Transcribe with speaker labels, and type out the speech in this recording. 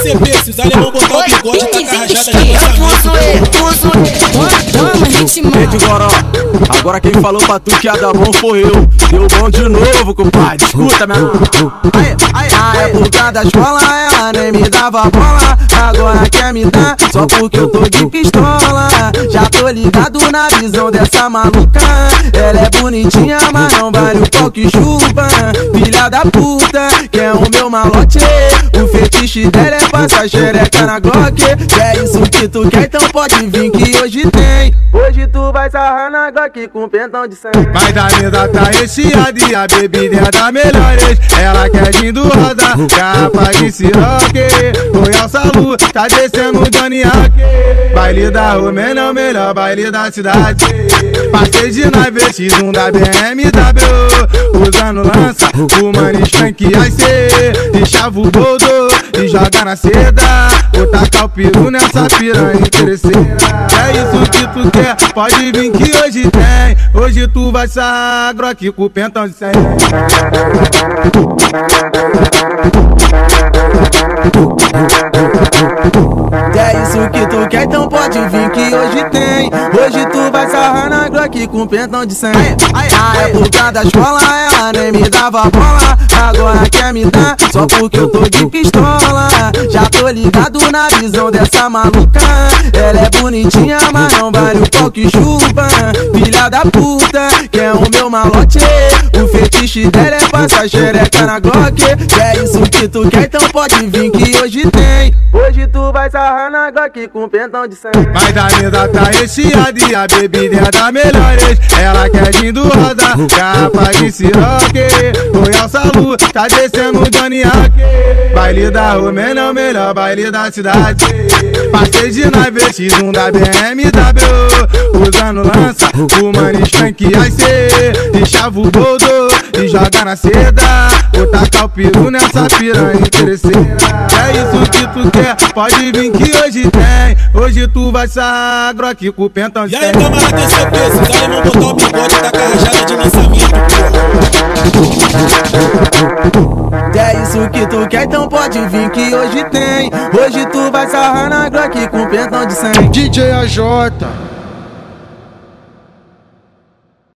Speaker 1: TCP, se os alemão botar o bigode, tá com a rajada de
Speaker 2: Rede Goró, agora quem falou pra tu que a da mão foi eu. Deu bom de novo, compadre, escuta minha mão. Na época da escola ela nem me dava bola, agora quer me dar só porque eu tô de pistola. Já tô ligado na visão dessa maluca, ela é bonitinha, mas não vale o pau que chupa. Filha da puta, quer o meu malote, o fetiche dela é passar xereca na Glock. É isso que tu quer, então pode vir que hoje tem. Hoje tu vai sarrar na Glock com pentão de sangue.
Speaker 3: Mas a mesa tá recheada e a bebida é da melhores. Ela quer vir do rosa, garrafa de siroque. Royal Salu, tá descendo o Johnny Hack. Baile da Romê, não melhor baile da cidade. Passei de nave X1 da BMW, usando lança, fumando skunk IC. Deixava o boldo e joga na seda, vou tacar o peru nessa piranha interesseira. É isso que tu quer, pode vir que hoje tem. Hoje tu vai sarrar Glock com pentão de 100.
Speaker 2: É isso que tu quer, então pode vir que hoje tem. Hoje tu vai sarrar na Glock com pentão de 100. Na época da escola ela nem me dava bola, agora quer me dar só porque eu tô de pistola. Já tô ligado na visão dessa maluca, ela é bonitinha, mas não vale o pau que chupa. Filha da puta, quer o meu malote, o fetiche dela é passar xereca na Glock. É isso que tu quer, então pode vir que hoje tem. Hoje tu vai sarrar na Glock com pentão de 100.
Speaker 3: Mas a mesa tá recheada e a bebida é da melhores. Ela quer vir do rosa, garrafa de siroque. Royal Salu, tá descendo o Johnny Hack. Baile da Romê, não melhor baile da cidade. Passei de nave X1 da BMW, usando lança, fumando skunk IC. Deixava o boldo e joga na seda, vou tacar o peru nessa piranha interesseira. É isso que tu quer, pode vir que hoje tem. Hoje tu vai sarrar Glock com pentão de 100.
Speaker 1: E aí, camarada TCP, se os alemão botar o bigode, tá com a rajada de lançamento.
Speaker 2: É isso que tu quer, então pode vir que hoje tem. Hoje tu vai sarrar na Glock com pentão de 100.
Speaker 4: DJ AJ